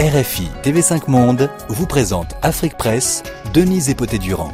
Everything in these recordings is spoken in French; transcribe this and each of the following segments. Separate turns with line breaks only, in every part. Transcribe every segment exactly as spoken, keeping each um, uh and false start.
R F I T V cinq Monde vous présente Afrique Presse, Denise Epoté-Durand.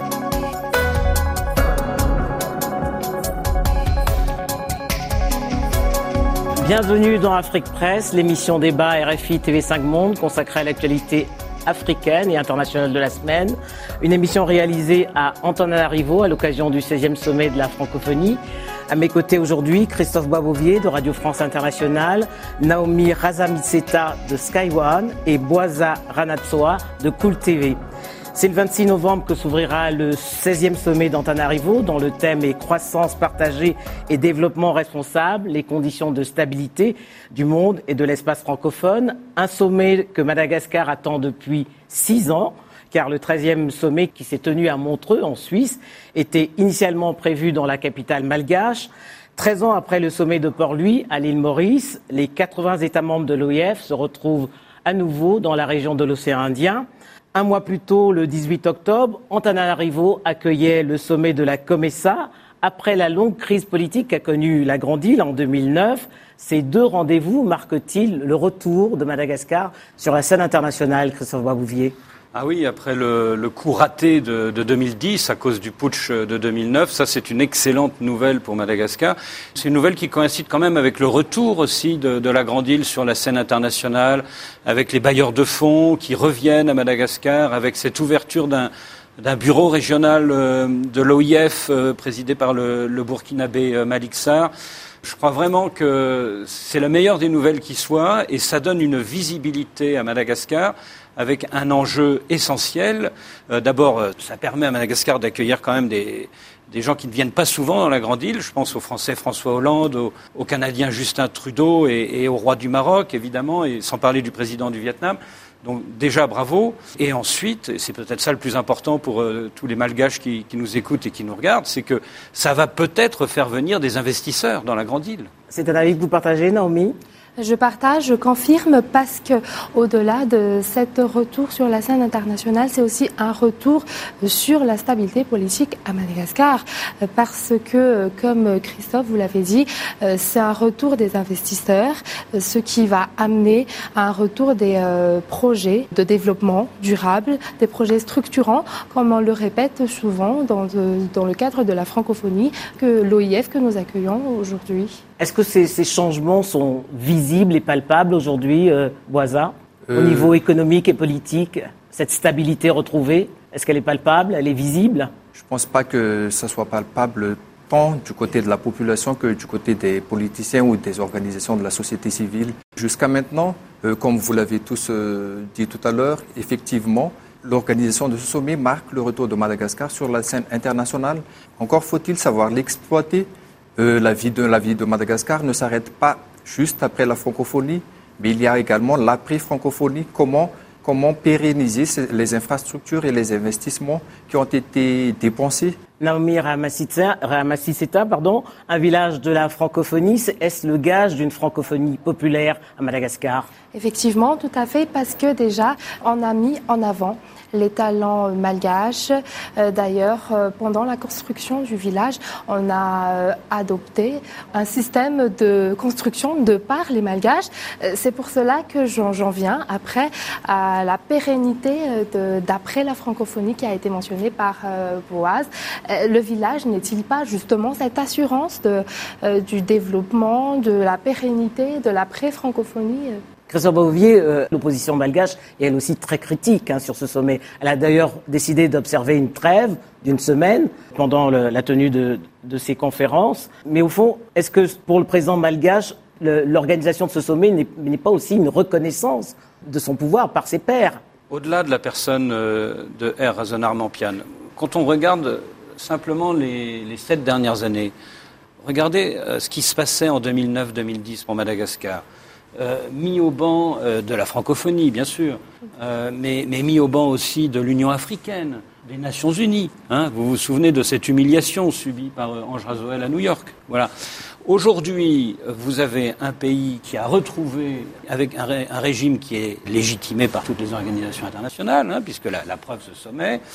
Bienvenue dans Afrique Presse, l'émission débat R F I T V cinq Monde consacrée à l'actualité africaine et internationale de la semaine. Une émission réalisée à Antananarivo à l'occasion du seizième sommet de la francophonie. À mes côtés aujourd'hui, Christophe Boisbouvier de Radio France Internationale, Naomi Razamitseta de Sky One et Bwaza Ranatsoa de Cool T V. C'est le vingt-six novembre que s'ouvrira le seizième sommet d'Antananarivo, dont le thème est croissance partagée et développement responsable, les conditions de stabilité du monde et de l'espace francophone. Un sommet que Madagascar attend depuis six ans, car le treizième sommet qui s'est tenu à Montreux, en Suisse, était initialement prévu dans la capitale malgache. treize ans après le sommet de Port-Louis, à l'île Maurice, les quatre-vingts États membres de l'O I F se retrouvent à nouveau dans la région de l'océan Indien. Un mois plus tôt, le dix-huit octobre, Antananarivo accueillait le sommet de la COMESA. Après la longue crise politique qu'a connue la Grande Île en deux mille neuf, ces deux rendez-vous marquent-ils le retour de Madagascar sur la scène internationale, Christophe Boisbouvier ?
Ah oui, après le, le coup raté de, de deux mille dix à cause du putsch de deux mille neuf, ça c'est une excellente nouvelle pour Madagascar. C'est une nouvelle qui coïncide quand même avec le retour aussi de, de la Grande Île sur la scène internationale, avec les bailleurs de fonds qui reviennent à Madagascar, avec cette ouverture d'un, d'un bureau régional euh, de l'O I F euh, présidé par le, le Burkinabé euh, Malick Sarr. Je crois vraiment que c'est la meilleure des nouvelles qui soit et ça donne une visibilité à Madagascar avec un enjeu essentiel. Euh, d'abord, ça permet à Madagascar d'accueillir quand même des, des gens qui ne viennent pas souvent dans la Grande Île. Je pense au Français François Hollande, au, au Canadien Justin Trudeau et, et au roi du Maroc, évidemment, et sans parler du président du Vietnam. Donc déjà, bravo. Et ensuite, et c'est peut-être ça le plus important pour euh, tous les Malgaches qui, qui nous écoutent et qui nous regardent, c'est que ça va peut-être faire venir des investisseurs dans la Grande Île.
C'est un avis que vous partagez, Naomi ?
Je partage, je confirme, parce que au-delà de cet retour sur la scène internationale, c'est aussi un retour sur la stabilité politique à Madagascar, parce que, comme Christophe vous l'avez dit, c'est un retour des investisseurs, ce qui va amener à un retour des projets de développement durable, des projets structurants, comme on le répète souvent dans, de, dans le cadre de la francophonie, que l'O I F que nous accueillons aujourd'hui.
Est-ce que ces, ces changements sont visibles et palpables aujourd'hui, euh, Bwaza, euh... au niveau économique et politique? Cette stabilité retrouvée, est-ce qu'elle est palpable, elle est visible?
Je ne pense pas que ça soit palpable tant du côté de la population que du côté des politiciens ou des organisations de la société civile. Jusqu'à maintenant, euh, comme vous l'avez tous euh, dit tout à l'heure, effectivement, l'organisation de ce sommet marque le retour de Madagascar sur la scène internationale. Encore faut-il savoir l'exploiter. Euh, la, vie de, la vie de Madagascar ne s'arrête pas juste après la francophonie, mais il y a également l'après-francophonie. Comment, comment pérenniser ces, les infrastructures et les investissements qui ont été dépensés?
Naomi Razamitseta, pardon, un village de la francophonie, est-ce le gage d'une francophonie populaire à Madagascar?
Effectivement, tout à fait, parce que déjà, on a mis en avant les talents malgaches. Euh, d'ailleurs, euh, pendant la construction du village, on a euh, adopté un système de construction de par les malgaches. Euh, c'est pour cela que j'en, j'en viens après à la pérennité de, d'après la francophonie qui a été mentionnée par euh, Boaz. Euh, le village n'est-il pas justement cette assurance de, euh, du développement, de la pérennité, de l'après-francophonie?
Christophe Boisbouvier, euh, l'opposition malgache est elle aussi très critique hein, sur ce sommet. Elle a d'ailleurs décidé d'observer une trêve d'une semaine pendant le, la tenue de, de ces conférences. Mais au fond, est-ce que pour le président malgache, le, l'organisation de ce sommet n'est, n'est pas aussi une reconnaissance de son pouvoir par ses pairs?
Au-delà de la personne euh, de R. Razonarmampian, quand on regarde simplement les, les sept dernières années, regardez euh, ce qui se passait en deux mille neuf deux mille dix pour Madagascar. Euh, mis au banc euh, de la francophonie, bien sûr, euh, mais, mais mis au banc aussi de l'Union africaine, des Nations unies. Hein. Vous vous souvenez de cette humiliation subie par euh, Ange Razoel à New York. Voilà. Aujourd'hui, vous avez un pays qui a retrouvé, avec un, ré, un régime qui est légitimé par toutes les organisations internationales, hein, puisque la, la preuve, ce sommet,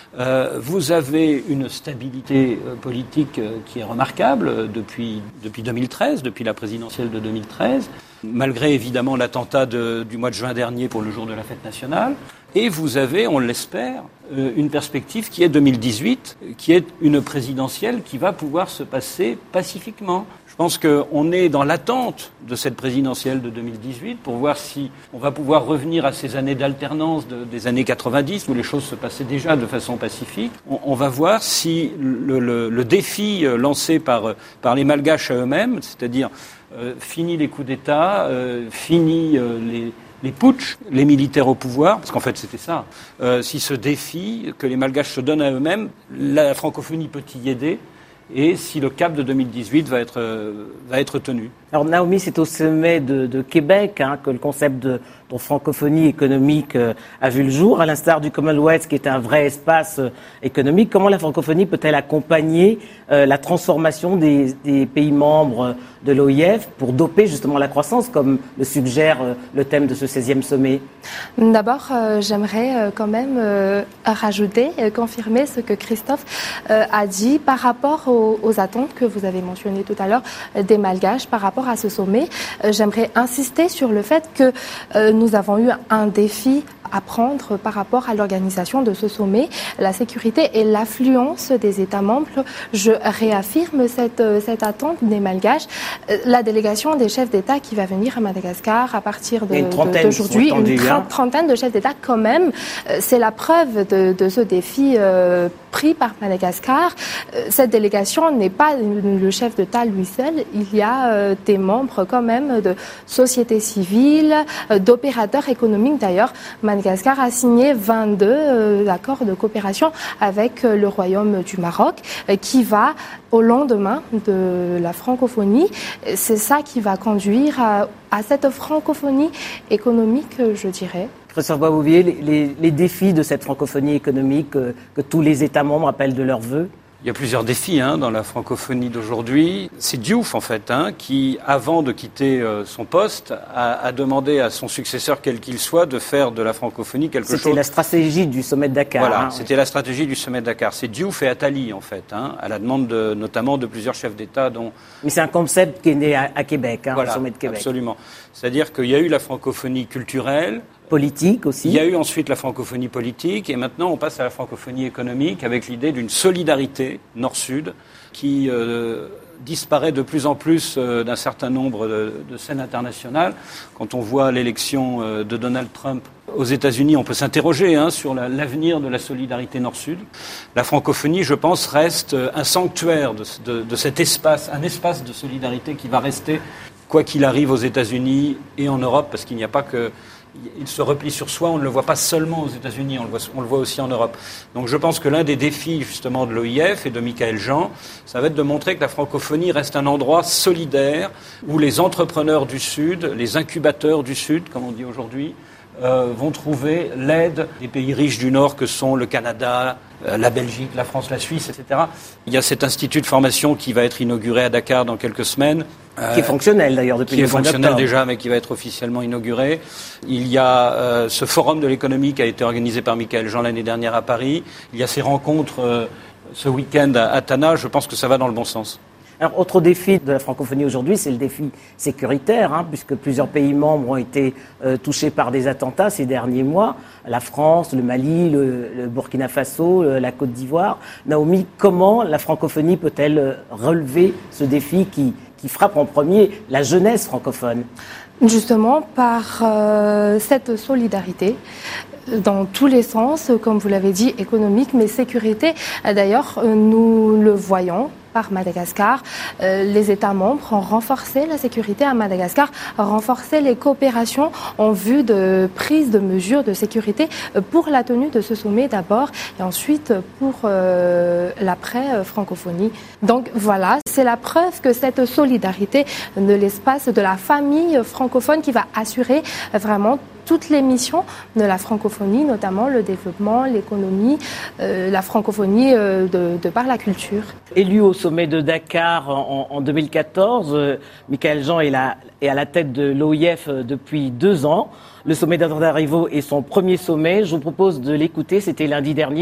Euh, vous avez une stabilité euh, politique euh, qui est remarquable euh, depuis, depuis deux mille treize, depuis la présidentielle de deux mille treize, malgré évidemment l'attentat de, du mois de juin dernier pour le jour de la fête nationale. Et vous avez, on l'espère, euh, une perspective qui est deux mille dix-huit, qui est une présidentielle qui va pouvoir se passer pacifiquement. Je pense qu'on est dans l'attente de cette présidentielle de deux mille dix-huit pour voir si on va pouvoir revenir à ces années d'alternance de, des années quatre-vingt-dix où les choses se passaient déjà de façon pacifique. On, on va voir si le, le, le défi lancé par, par les Malgaches à eux-mêmes, c'est-à-dire euh, fini les coups d'État, euh, fini euh, les... les putschs, les militaires au pouvoir, parce qu'en fait c'était ça, euh, si ce défi que les Malgaches se donnent à eux-mêmes, la francophonie peut y aider, et si le cap de deux mille dix-huit va être, euh, va être tenu.
Alors Naomi, c'est au sommet de, de Québec hein, que le concept de, de francophonie économique euh, a vu le jour, à l'instar du Commonwealth qui est un vrai espace euh, économique. Comment la francophonie peut-elle accompagner euh, la transformation des, des pays membres de l'O I F pour doper justement la croissance, comme le suggère euh, le thème de ce seizième sommet?
D'abord, euh, j'aimerais euh, quand même euh, rajouter, euh, confirmer ce que Christophe euh, a dit par rapport aux, aux attentes que vous avez mentionnées tout à l'heure euh, des Malgaches par rapport à ce sommet. Euh, j'aimerais insister sur le fait que euh, nous avons eu un défi à prendre par rapport à l'organisation de ce sommet, la sécurité et l'affluence des États membres. Je réaffirme cette, cette attente des Malgaches. La délégation des chefs d'État qui va venir à Madagascar à partir de, de, d'aujourd'hui, une trente, trentaine de chefs d'État quand même, c'est la preuve de, de ce défi euh, pris par Madagascar. Cette délégation n'est pas le chef d'État lui seul, il y a euh, des membres quand même de société civile, euh, d'opérateurs économiques d'ailleurs. Madagascar a signé vingt-deux euh, accords de coopération avec euh, le Royaume du Maroc euh, qui va au lendemain de la francophonie. C'est ça qui va conduire à, à cette francophonie économique, je dirais.
Christophe Boisbouvier, les, les, les défis de cette francophonie économique que, que tous les États membres appellent de leur vœu?
Il y a plusieurs défis hein, dans la francophonie d'aujourd'hui. C'est Diouf, en fait, hein, qui, avant de quitter euh, son poste, a, a demandé à son successeur, quel qu'il soit, de faire de la francophonie quelque
c'était
chose...
C'était la stratégie du sommet de Dakar.
Voilà,
hein,
c'était
ouais.
la stratégie du sommet de Dakar. C'est Diouf et Attali, en fait, hein, à la demande de, notamment de plusieurs chefs d'État, dont...
Mais c'est un concept qui est né à, à Québec, hein,
voilà,
au sommet de Québec.
Absolument. C'est-à-dire qu'il y a eu la francophonie culturelle,
politique aussi.
Il y a eu ensuite la francophonie politique et maintenant on passe à la francophonie économique avec l'idée d'une solidarité nord-sud qui euh, disparaît de plus en plus euh, d'un certain nombre de, de scènes internationales. Quand on voit l'élection euh, de Donald Trump aux États-Unis, on peut s'interroger hein, sur la, l'avenir de la solidarité nord-sud. La francophonie, je pense, reste un sanctuaire de, de, de cet espace, un espace de solidarité qui va rester quoi qu'il arrive aux États-Unis et en Europe, parce qu'il n'y a pas que... Il se replie sur soi, on ne le voit pas seulement aux États-Unis, on le voit, on le voit aussi en Europe. Donc je pense que l'un des défis justement de l'O I F et de Michaël Jean, ça va être de montrer que la francophonie reste un endroit solidaire où les entrepreneurs du Sud, les incubateurs du Sud, comme on dit aujourd'hui, euh, vont trouver l'aide des pays riches du Nord que sont le Canada, euh, la Belgique, la France, la Suisse, et cetera. Il y a cet institut de formation qui va être inauguré à Dakar dans quelques semaines.
Qui est fonctionnel d'ailleurs depuis
le
mois d'octobre. Qui est fonctionnel
déjà, mais qui va être officiellement inauguré. Il y a euh, ce forum de l'économie qui a été organisé par Michaël Jean l'année dernière à Paris. Il y a ces rencontres euh, ce week-end à, à Tana. Je pense que ça va dans le bon sens.
Alors, autre défi de la francophonie aujourd'hui, c'est le défi sécuritaire, hein, puisque plusieurs pays membres ont été euh, touchés par des attentats ces derniers mois. La France, le Mali, le, le Burkina Faso, le, la Côte d'Ivoire. Naomi, comment la francophonie peut-elle relever ce défi qui, qui frappe en premier la jeunesse francophone?
Justement, par euh, cette solidarité dans tous les sens, comme vous l'avez dit, économique, mais sécurité. D'ailleurs, nous le voyons par Madagascar. Euh, les États membres ont renforcé la sécurité à Madagascar, ont renforcé les coopérations en vue de prise de mesures de sécurité pour la tenue de ce sommet d'abord et ensuite pour euh, l'après-francophonie. Donc voilà, c'est la preuve que cette solidarité de l'espace de la famille francophone qui va assurer vraiment toutes les missions de la francophonie, notamment le développement, l'économie, euh, la francophonie euh, de, de par la culture.
Élu au sommet de Dakar en, en deux mille quatorze, euh, Michaël Jean est, la, est à la tête de l'O I F depuis deux ans. Le sommet d'Antananarivo est son premier sommet. Je vous propose de l'écouter. C'était lundi dernier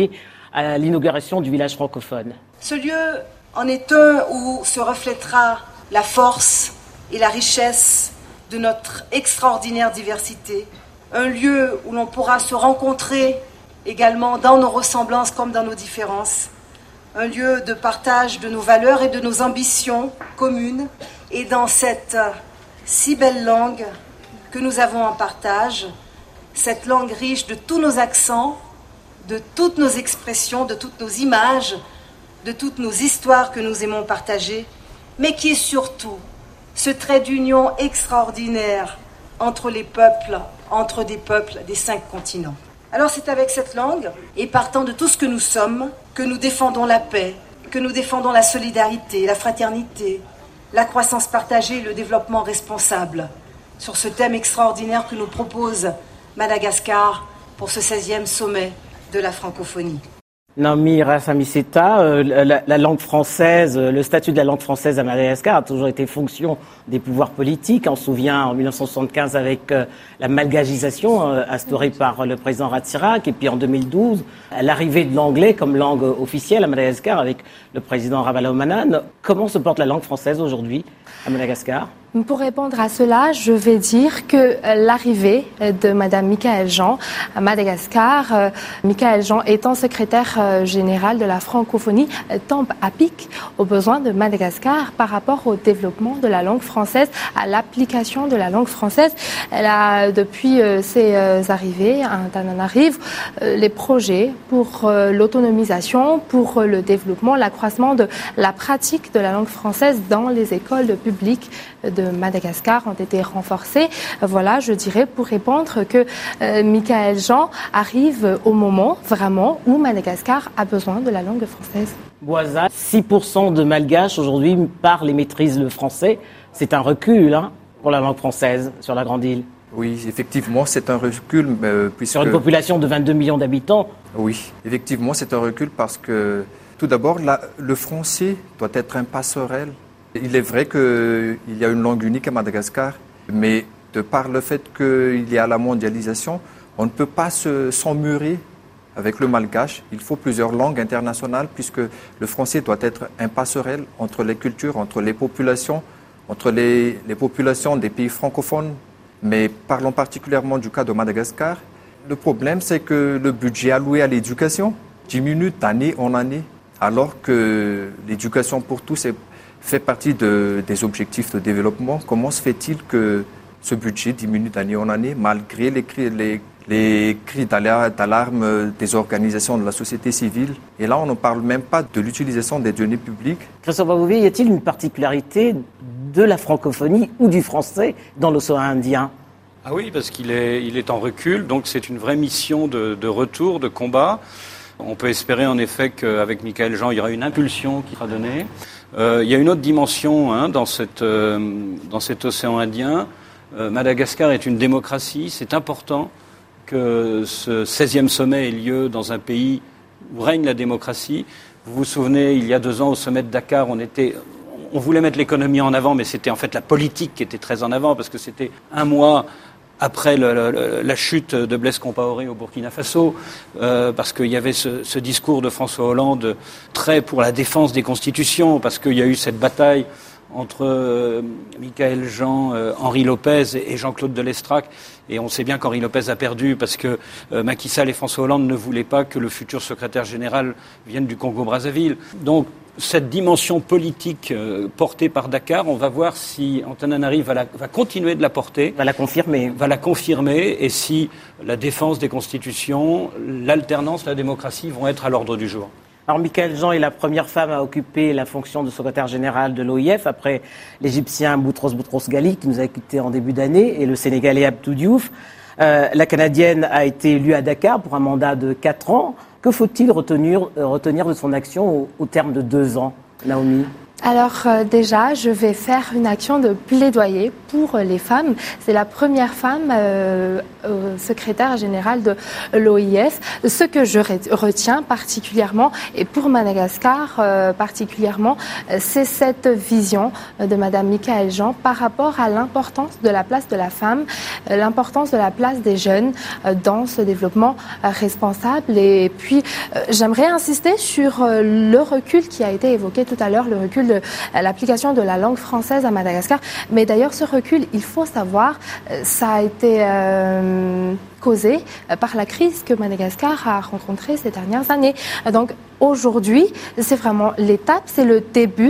à l'inauguration du village francophone.
Ce lieu en est un où se reflètera la force et la richesse de notre extraordinaire diversité. Un lieu où l'on pourra se rencontrer également dans nos ressemblances comme dans nos différences. Un lieu de partage de nos valeurs et de nos ambitions communes. Et dans cette si belle langue que nous avons en partage, cette langue riche de tous nos accents, de toutes nos expressions, de toutes nos images, de toutes nos histoires que nous aimons partager, mais qui est surtout ce trait d'union extraordinaire entre les peuples, entre des peuples des cinq continents. Alors c'est avec cette langue, et partant de tout ce que nous sommes, que nous défendons la paix, que nous défendons la solidarité, la fraternité, la croissance partagée et le développement responsable, sur ce thème extraordinaire que nous propose Madagascar pour ce seizième sommet de la francophonie.
Naomi Rasamiseta, euh, la, la langue française, le statut de la langue française à Madagascar a toujours été fonction des pouvoirs politiques. On se souvient en dix-neuf cent soixante-quinze avec euh, la malgagisation euh, instaurée par le président Ratsiraka, et puis en deux mille douze, l'arrivée de l'anglais comme langue officielle à Madagascar avec le président Ravalomanana. Comment se porte la langue française aujourd'hui à Madagascar ?
Pour répondre à cela, je vais dire que l'arrivée de Madame Michaëlle Jean à Madagascar, euh, Michaëlle Jean étant secrétaire euh, générale de la francophonie, euh, tombe à pic aux besoins de Madagascar par rapport au développement de la langue française, à l'application de la langue française. Elle a, depuis euh, ses euh, arrivées à Antananarivo, euh, les projets pour euh, l'autonomisation, pour euh, le développement, l'accroissement de la pratique de la langue française dans les écoles publiques de Madagascar ont été renforcés. Voilà, je dirais, pour répondre que euh, Michaëlle Jean arrive au moment vraiment où Madagascar a besoin de la langue française.
Boisa, six pour cent de Malgaches aujourd'hui parlent et maîtrisent le français. C'est un recul hein, pour la langue française sur la Grande Île.
Oui, effectivement, c'est un recul. Euh, puisque...
Sur une population de vingt-deux millions d'habitants.
Oui, effectivement, c'est un recul parce que, tout d'abord, la, le français doit être un passerelle. Il est vrai qu'il y a une langue unique à Madagascar, mais de par le fait qu'il y a la mondialisation, on ne peut pas se, s'emmurer avec le malgache. Il faut plusieurs langues internationales puisque le français doit être un passerelle entre les cultures, entre les populations, entre les, les populations des pays francophones. Mais parlons particulièrement du cas de Madagascar. Le problème, c'est que le budget alloué à l'éducation diminue d'année en année, alors que l'éducation pour tous est fait partie de, des objectifs de développement. Comment se fait-il que ce budget diminue d'année en année malgré les cris, les, les cris d'alarme des organisations de la société civile? Et là, on ne parle même pas de l'utilisation des données publiques.
Christophe Babouvier, y a-t-il une particularité de la francophonie ou du français dans l'océan Indien?
Ah oui, parce qu'il est, il est en recul, donc c'est une vraie mission de, de retour, de combat. On peut espérer en effet qu'avec Michaëlle Jean, il y aura une impulsion qui sera donnée. Euh, il y a une autre dimension hein, dans, cette, euh, dans cet océan Indien. Euh, Madagascar est une démocratie. C'est important que ce seizième sommet ait lieu dans un pays où règne la démocratie. Vous vous souvenez, il y a deux ans, au sommet de Dakar, on était... On voulait mettre l'économie en avant, mais c'était en fait la politique qui était très en avant, parce que c'était un mois après le, le, la chute de Blaise Compaoré au Burkina Faso, euh, parce qu'il y avait ce, ce discours de François Hollande très pour la défense des constitutions, parce qu'il y a eu cette bataille entre euh, Michaëlle Jean, euh, Henri Lopez et Jean-Claude Delestrac. Et on sait bien qu'Henri Lopez a perdu parce que euh, Macky Sall et François Hollande ne voulaient pas que le futur secrétaire général vienne du Congo-Brazzaville. Donc, cette dimension politique euh, portée par Dakar, on va voir si Antananarivo va, la, va continuer de la porter.
Va la confirmer.
Va la confirmer et si la défense des constitutions, l'alternance, la démocratie vont être à l'ordre du jour.
Alors, Michaëlle Jean est la première femme à occuper la fonction de secrétaire général de l'O I F après l'Égyptien Boutros Boutros-Ghali qui nous a quittés en début d'année et le Sénégalais Abdou Diouf. Euh, la Canadienne a été élue à Dakar pour un mandat de quatre ans. Que faut-il retenir, euh, retenir de son action au, au terme de deux ans, Naomi ?
Alors euh, déjà, je vais faire une action de plaidoyer pour les femmes. C'est la première femme euh, euh, secrétaire générale de l'O I F. Ce que je retiens particulièrement, et pour Madagascar euh, particulièrement, c'est cette vision de Madame Michaëlle Jean par rapport à l'importance de la place de la femme, euh, l'importance de la place des jeunes euh, dans ce développement euh, responsable. Et puis, euh, j'aimerais insister sur euh, le recul qui a été évoqué tout à l'heure, le recul de l'application de la langue française à Madagascar. Mais d'ailleurs, ce recul, il faut savoir, ça a été euh, causé par la crise que Madagascar a rencontrée ces dernières années. Donc, aujourd'hui, c'est vraiment l'étape, c'est le début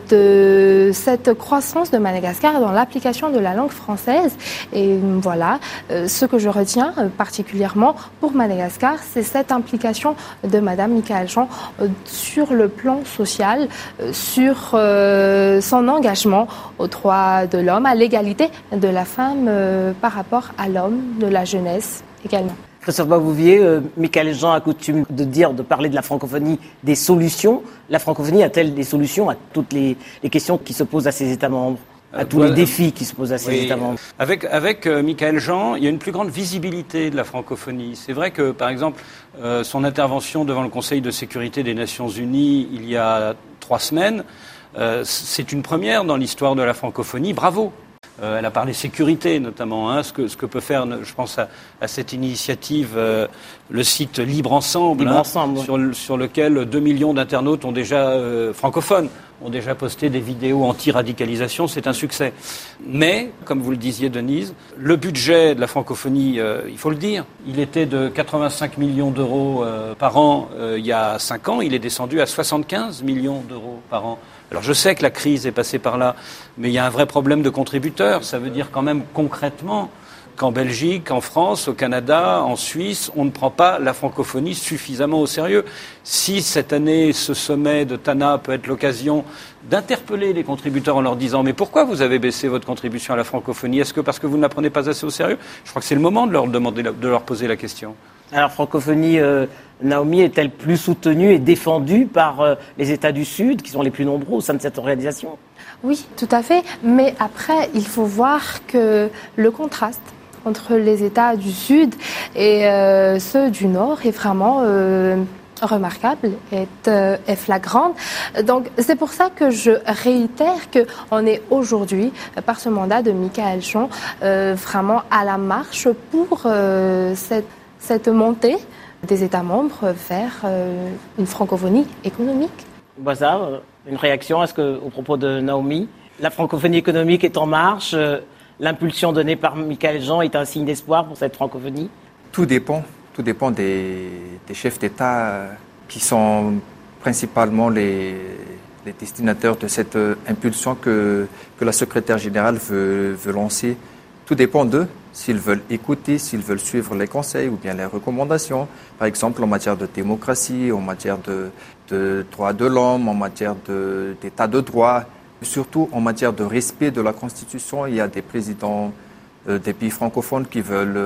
de cette croissance de Madagascar dans l'application de la langue française. Et voilà, ce que je retiens particulièrement pour Madagascar, c'est cette implication de Madame Michaëlle Jean sur le plan social, sur euh, son engagement aux droits de l'homme, à l'égalité de la femme euh, par rapport à l'homme, de la jeunesse également.
Christophe Babouvier, euh, Michaëlle Jean a coutume de dire, de parler de la francophonie des solutions. La francophonie a-t-elle des solutions à toutes les, les questions qui se posent à ses États membres, à tous les défis qui se posent à ces
oui,
États membres?
Avec, avec euh, Michaëlle Jean, il y a une plus grande visibilité de la francophonie. C'est vrai que, par exemple, euh, son intervention devant le Conseil de sécurité des Nations Unies il y a trois semaines, euh, c'est une première dans l'histoire de la francophonie. Bravo! Euh, elle a parlé sécurité notamment, hein, ce, que, ce que peut faire, je pense à, à cette initiative, euh, le site Libre Ensemble,
Libre
hein,
Ensemble.
Sur, sur lequel deux millions d'internautes ont déjà, euh, francophones, ont déjà posté des vidéos anti-radicalisation, c'est un succès. Mais, comme vous le disiez Denise, le budget de la francophonie, euh, il faut le dire, il était de quatre-vingt-cinq millions d'euros euh, par an euh, il y a cinq ans, il est descendu à soixante-quinze millions d'euros par an. Alors je sais que la crise est passée par là, mais il y a un vrai problème de contributeurs. Ça veut dire quand même concrètement qu'en Belgique, en France, au Canada, en Suisse, on ne prend pas la francophonie suffisamment au sérieux. Si cette année, ce sommet de Tana peut être l'occasion d'interpeller les contributeurs en leur disant « Mais pourquoi vous avez baissé votre contribution à la francophonie ? Est-ce que parce que vous ne la prenez pas assez au sérieux ?» Je crois que c'est le moment de leur demander, de leur poser la question.
Alors, francophonie, euh, Naomi, est-elle plus soutenue et défendue par euh, les États du Sud, qui sont les plus nombreux au sein de cette organisation?
Oui, tout à fait. Mais après, il faut voir que le contraste entre les États du Sud et euh, ceux du Nord est vraiment euh, remarquable, est, euh, est flagrante. Donc, c'est pour ça que je réitère qu'on est aujourd'hui, par ce mandat de Michaëlle Jean, euh, vraiment à la marche pour euh, cette cette montée des États membres vers euh, une francophonie économique.
Boisa, une réaction à ce que, au propos de Naomi? La francophonie économique est en marche. Euh, l'impulsion donnée par Michaëlle Jean est un signe d'espoir pour cette francophonie?
Tout dépend. Tout dépend des, des chefs d'État qui sont principalement les, les destinataires de cette impulsion que, que la secrétaire générale veut, veut lancer. Tout dépend d'eux, s'ils veulent écouter, s'ils veulent suivre les conseils ou bien les recommandations. Par exemple, en matière de démocratie, en matière de, de droits de l'homme, en matière de, d'état de droit, surtout en matière de respect de la Constitution. Il y a des présidents euh, des pays francophones qui veulent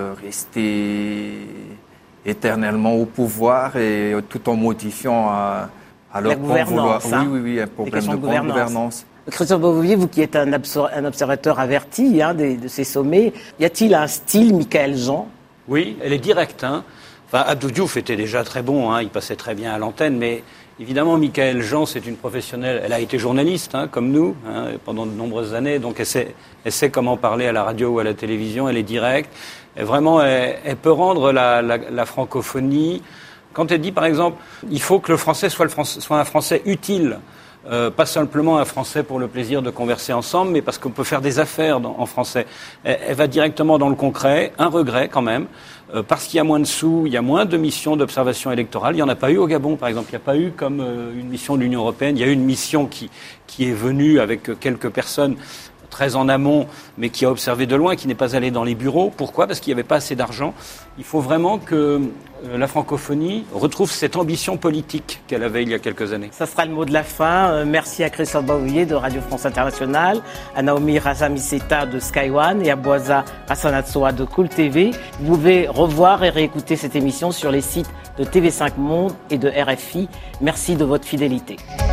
rester éternellement au pouvoir et tout en modifiant à, à leur bon vouloir.
Hein.
Oui, oui, oui, un problème de, de
gouvernance.
gouvernance.
Christophe Babouvier, vous qui êtes un, absor- un observateur averti hein, de, de ces sommets, y a-t-il un style Michaëlle Jean?
Oui, elle est directe. Hein. Enfin, Abdou Diouf était déjà très bon, hein, il passait très bien à l'antenne, mais évidemment, Michaëlle Jean, c'est une professionnelle. Elle a été journaliste, hein, comme nous, hein, pendant de nombreuses années, donc elle sait, elle sait comment parler à la radio ou à la télévision, elle est directe. Et vraiment, elle, elle peut rendre la, la, la francophonie. Quand elle dit, par exemple, il faut que le français soit, le français, soit un français utile. Euh, pas simplement un français pour le plaisir de converser ensemble, mais parce qu'on peut faire des affaires dans, en français. Elle, elle va directement dans le concret, un regret quand même, euh, parce qu'il y a moins de sous, il y a moins de missions d'observation électorale. Il n'y en a pas eu au Gabon, par exemple. Il n'y a pas eu comme euh, une mission de l'Union européenne. Il y a eu une mission qui, qui est venue avec quelques personnes très en amont, mais qui a observé de loin, qui n'est pas allé dans les bureaux. Pourquoi ? Parce qu'il n'y avait pas assez d'argent. Il faut vraiment que euh, la francophonie retrouve cette ambition politique qu'elle avait il y a quelques années.
Ça sera le mot de la fin. Euh, merci à Christophe Babouvier de Radio France Internationale, à Naomi Razamiseta de Sky One et à Boisa Rassanatsoa de Cool T V. Vous pouvez revoir et réécouter cette émission sur les sites de T V cinq Monde et de R F I. Merci de votre fidélité.